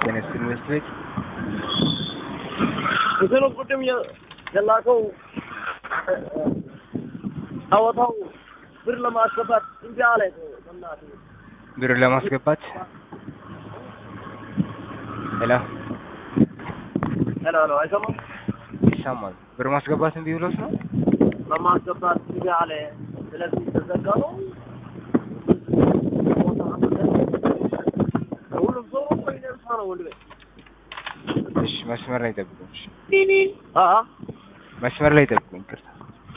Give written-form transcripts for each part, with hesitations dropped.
ጤነስ ኢንቨስትሜንት እንትኑ ቅድም የላከው አወጣው ብር ለማስገባት እንጂ አለ በእናትህ ብር ለማስገባት ሄሎ አይሰማም ይሰማል ብር ማስገባት እንዴ ብሎስ ነው ለማስገባት እንጂ አለ ስለዚህ ተዘጋ ነው ሁሉም ሰው ወይኔርሳ ነው ወንድሜ እሺ መስመር ላይ ጠብቁኝ አአ መስመር ላይ ጠብቁኝ ቅርታ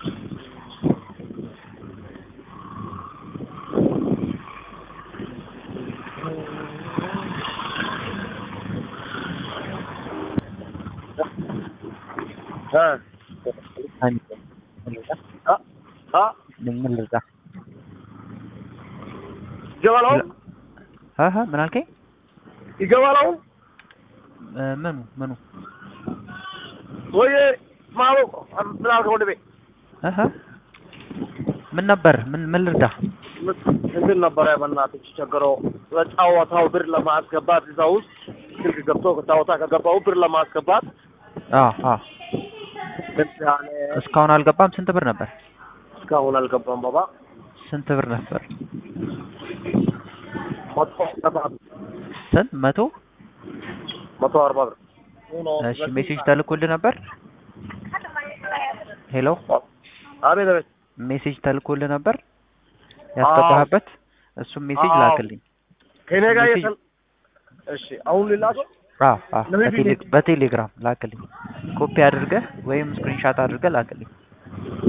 ምን ልርዳ ይገባለው ምን አልከኝ ይገባለው ምኑ ወይ ማው ምናልከ ወንድሜ ምን ነበር ምን ልርዳ እንትን ነበር በእናትህ ቸገረው ለጫዋታው ብር ለማስገባት እዛው ውስጥ ስልክ ገብቶ ከጫዋታ ከገባው ብር ለማስገባት እስካሁን አልገባም ስንት ብር ነበር እስካሁን አልገባም ባባ ስንት ብር ነበር ስንት 140 ብር እሺ ሜሴጅ ተልኮልህ ነበር ሄሎ አቤት አቤት ሜሴጅ ተልኮልህ ነበር ያስገባህበት እሱም ሜሴጅ ላክልኝ ከኔ ጋር እሺ አሁን ሊላከው በቴሌግራም ላክልኝ ኮፒ አድርገህ ወይም ስክሪንሻት አድርገህ ላክልኝ